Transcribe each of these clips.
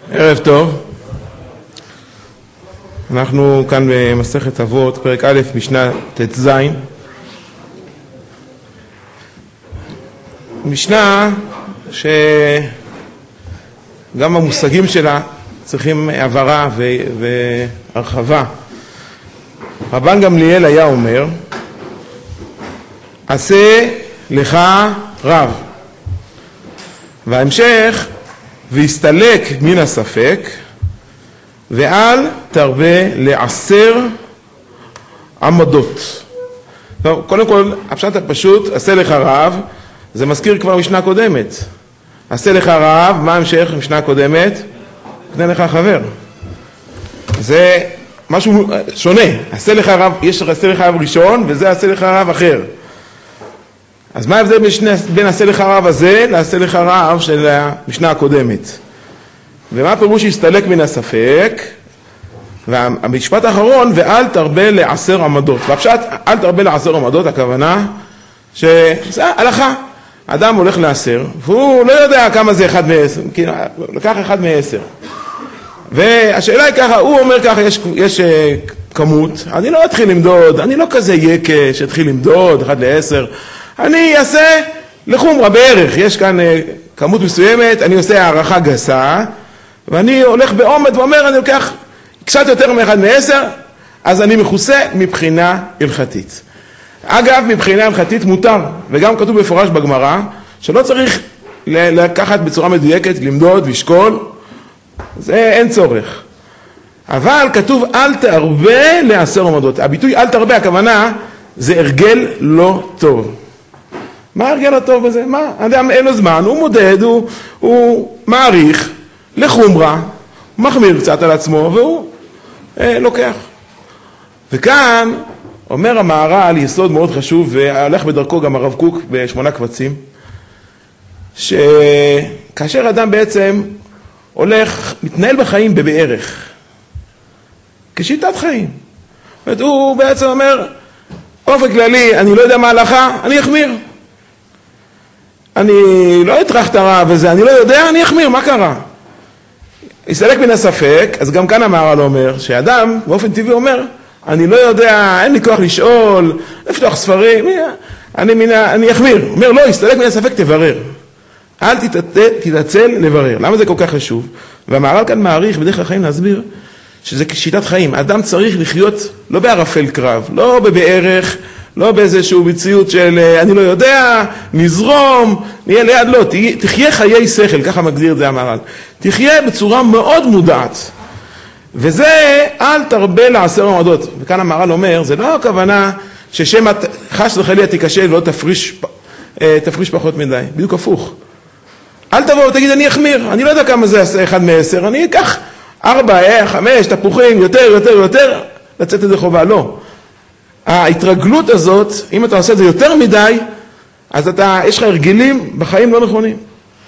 ערב טוב. אנחנו כאן במסכת אבות, פרק א', משנה ט"ז. משנה שגם המושגים שלה צריכים הבהרה והרחבה. רבן גמליאל היה אומר, עשה לך רב. וההמשך, והסתלק מן הספק, ואל תרבה לעשר עמדות. טוב, קודם כל, הפשט הפשוט, עשה לך רב, זה מזכיר כבר משנה קודמת. עשה לך רב, מה המשך משנה קודמת? קנה לך חבר. זה משהו שונה. עשה לך רב, יש עשה לך רב ראשון, וזה עשה לך רב אחר. אז מה ההבדל בין עשה לך רב הזה לעשה לך רב של המשנה הקודמת? ומה הפירוש שהסתלק מן הספק? והמשפט האחרון, ואל תרבה לעשר עמדות. והפשט, אל תרבה לעשר עמדות, הכוונה שזה הלכה. אדם הולך לעשר, והוא לא יודע כמה זה 1 מ-10, כאילו, לקח 1 מ-10. והשאלה היא ככה, הוא אומר ככה, יש כמות, אני לא אתחיל למדוד, אני לא כזה יקה שהתחיל למדוד 1 ל-10, אני אעשה לחומרה בערך, יש כאן כמות מסוימת, אני עושה הערכה גסה, ואני הולך בעומד ואומר, אני לוקח קצת יותר מ-1 מ-10, אז אני מכוסה מבחינה הלכתית. אגב, מבחינה הלכתית מותר, וגם כתוב בפורש בגמרא, שלא צריך לקחת בצורה מדויקת, למדוד, לשקול, זה אין צורך. אבל כתוב אל תרבה לעשר עמדות. הביטוי אל תרבה, הכוונה, זה הרגל לא טוב. מה הרגל הטוב בזה? מה? אדם אין לו זמן, הוא מודד, הוא מעריך לחומרה, מחמיר קצת על עצמו, והוא לוקח. וכאן אומר המהר"ל יסוד מאוד חשוב, והלך בדרכו גם הרב קוק ב8 קבצים, שכאשר אדם בעצם הולך, מתנהל בחיים בערך, כשיטת חיים. זאת אומרת, הוא בעצם אומר, באופן כללי, אני לא יודע מה ההלכה, אני אחמיר. אני לא אטרח את הרב וזה, אני לא יודע, אני אחמיר, מה קרה? הסתלק מן הספק, אז גם כאן המהר"ל אומר, שאדם באופן טבעי אומר, אני לא יודע, אין לי כוח לשאול, לפתוח ספרים, אני אחמיר. הוא אומר, לא, הסתלק מן הספק, תברר. אל תתעצל לברר. למה זה כל כך חשוב? והמהר"ל כאן מעריך בדרך החיים להסביר שזה שיטת חיים. אדם צריך לחיות לא בערפל קרב, לא בערך, לא באיזשהו מציאות של אני לא יודע, נזרום, נהיה ליד, לא, תחיה חיי שכל, ככה מגדיר את זה המהר"ל. תחיה בצורה מאוד מודעת. וזה אל תרבה לעשר עמדות. וכאן המהר"ל אומר, זה לא הכוונה ששם חס וחלילה תיכשל ולא תפריש פחות מדי. בדיוק הפוך. אל תבוא ותגיד אני אחמיר, אני לא יודע כמה זה 1 מ-10, אני אקח 4, 5 תפוחים, יותר, לצאת את זה חובה, לא. ההתרגלות הזאת, אם אתה עושה את זה יותר מדי, אז יש לך הרגלים בחיים לא נכונים.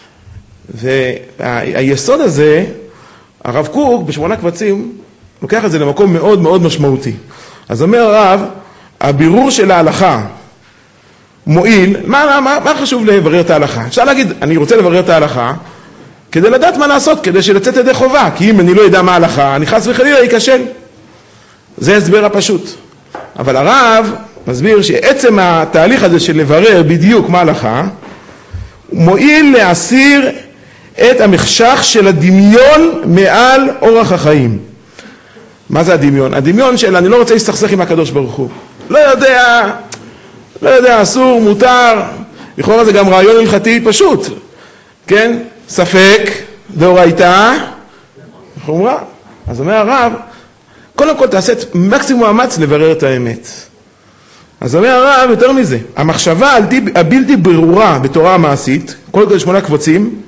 והיסוד הזה, הרב קוק ב8 קבצים, לוקח את זה למקום מאוד מאוד משמעותי. אז אומר הרב, הבירור של ההלכה מועיל, מה חשוב לברר את ההלכה? אפשר להגיד, אני רוצה לברר את ההלכה, כדי לדעת מה לעשות, כדי שלצאת ידי חובה, כי אם אני לא יודע מה ההלכה, אני חס וחלילה ייכשל. זה הסבר הפשוט. אבל הרב מסביר שעצם התהליך הזה של לברר בדיוק מה ההלכה, מועיל להסיר את המחשך של הדמיון מעל אורח החיים. מה זה הדמיון? הדמיון של אני לא רוצה להסתכסך עם הקדוש ברוך הוא. לא יודע, אסור, מותר. לכאורה זה גם רעיון הלכתי פשוט. כן? ספק, דאורייתא, חומרה. אז אומר הרב, קודם כל תעשה את מקסימום מאמץ לברר את האמת. אז אומר הרב יותר מזה, המחשבה הבלתי ברורה בתורה המעשית, קודם כל 8 קבצים,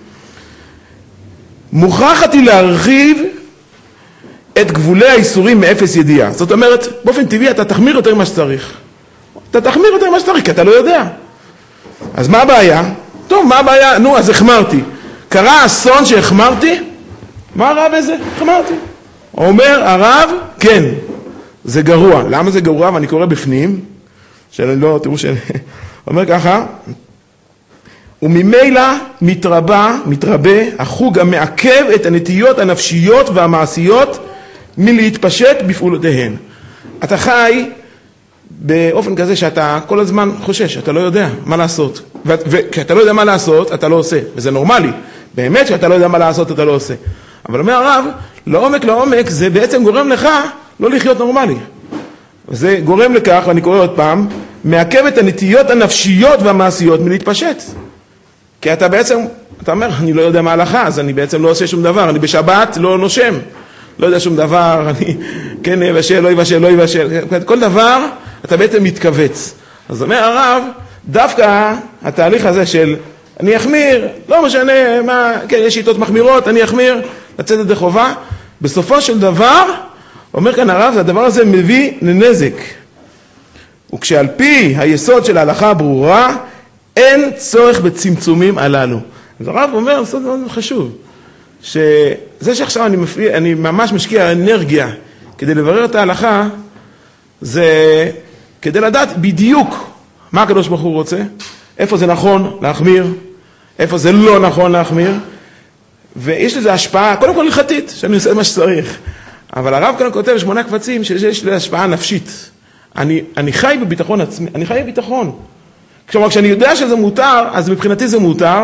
מוכרחת היא להרחיב את גבולי האיסורים מאפס ידיעה. זאת אומרת, באופן טבעי אתה תחמיר יותר מה שצריך. כי אתה לא יודע. אז מה הבעיה? טוב, מה הבעיה? נו, אז החמרתי. קרה אסון שהחמרתי? מה רע בזה? החמרתי. אומר הרב, כן, זה גרוע. למה זה גרוע? ואני קורא בפנים, שאני לא, תראו שאני אומר ככה, וממילא מתרבה החוג המעכב את הנטיות הנפשיות והמעשיות מלהתפשט בפעולותיהן. אתה חי באופן כזה שאתה כל הזמן חושש, אתה לא יודע מה לעשות. וכשאתה לא יודע מה לעשות, אתה לא עושה. וזה נורמלי. באמת שאתה לא יודע מה לעשות, אתה לא עושה. אבל אומר הרב, לעומק, זה בעצם גורם לך לא לחיות נורמלי. זה גורם לכך, ואני קורא עוד פעם, מעכב את הנטיות הנפשיות והמעשיות מלהתפשט. כי אתה בעצם, אתה אומר, אני לא יודע מה ההלכה, אז אני בעצם לא עושה שום דבר. אני בשבת לא נושם, לא יודע שום דבר, אני כן יבשל, לא יבשל. כל דבר אתה בעצם מתכווץ. אז אומר הרב, דווקא התהליך הזה של אני אחמיר, לא משנה מה, כן, יש שיטות מחמירות, אני אחמיר, לצאת ידי חובה. בסופו של דבר, אומר כאן הרב, הדבר הזה מביא לנזק. וכשעל פי היסוד של ההלכה הברורה, אין צורך בצמצומים הללו. אז הרב אומר, זה מאוד חשוב, שזה שעכשיו אני ממש משקיע אנרגיה כדי לברר את ההלכה, זה כדי לדעת בדיוק מה הקדוש ברוך הוא רוצה, איפה זה נכון להחמיר, איפה זה לא נכון להחמיר, ויש לזה השפעה, קודם כל הלכתית, שאני עושה מה שצריך. אבל הרב כאן כותב 8 קבצים שיש לזה השפעה נפשית. אני חי בביטחון עצמי, אני חי בביטחון. כלומר, כשאני יודע שזה מותר, אז מבחינתי זה מותר,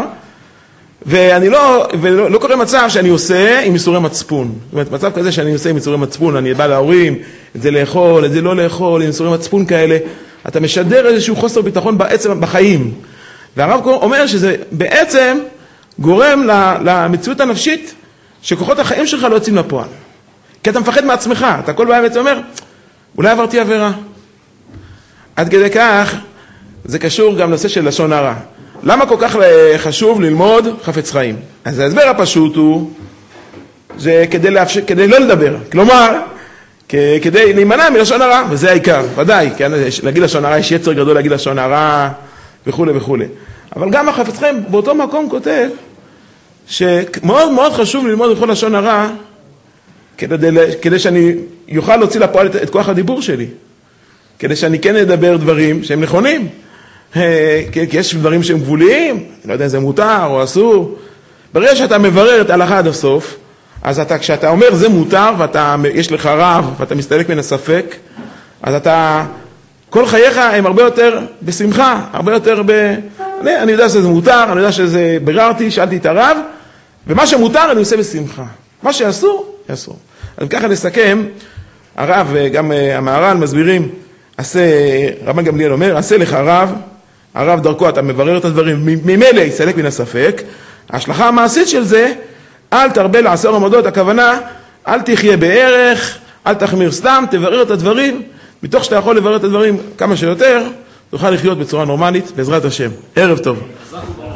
ולא קורה מצב שאני עושה עם איסורי מצפון. זאת אומרת, מצב כזה שאני עושה עם איסורי מצפון, אני בא להורים, את זה לאכול, את זה לא לאכול, עם איסורי מצפון כאלה, אתה משדר איזשהו חוסר ביטחון בעצם בחיים. והרב אומר שזה בעצם גורם למציאות הנפשית שכוחות החיים שלך לא יוצאים לפועל. כי אתה מפחד מעצמך, אתה כל פעם בעצם אומר, אולי עברתי עבירה. עד כדי כך, זה קשור גם לנושא של לשון הרע. למה כל כך חשוב ללמוד חפץ חיים? אז ההסבר הפשוט הוא, זה כדי לא לדבר. כלומר, כדי להימנע מלשון הרע, וזה העיקר, ודאי. כי להגיד לשון הרע, יש יצר גדול להגיד לשון הרע, וכו' וכו'. אבל גם החפץ חיים באותו מקום כותב, שמאוד מאוד חשוב ללמוד בכל לשון הרע, כדי שאני יוכל להוציא לפועל את כוח הדיבור שלי. כדי שאני כן אדבר דברים שהם נכונים. כי יש דברים שהם גבוליים, לא יודע אם זה מותר או אסור. ברגע שאתה מברר את ההלכה עד הסוף, אז כשאתה אומר זה מותר ויש לך רב ואתה מסתלק מן הספק, אז כל חייך הם הרבה יותר בשמחה, הרבה יותר אני יודע שזה מותר, אני יודע שזה ביררתי, שאלתי את הרב, ומה שמותר אני עושה בשמחה. מה שאסור, אסור. אז ככה נסכם, הרב וגם המהר"ל מסבירים, רבן גמליאל אומר, עשה לך רב, הרב דרכו אתה מברר את הדברים, ממילא יסלק מן הספק. ההשלכה המעשית של זה, אל תרבה לעשור עמודות, הכוונה, אל תחיה בערך, אל תחמיר סתם, תברר את הדברים, מתוך שאתה יכול לברר את הדברים כמה שיותר, תוכל לחיות בצורה נורמלית, בעזרת השם. ערב טוב.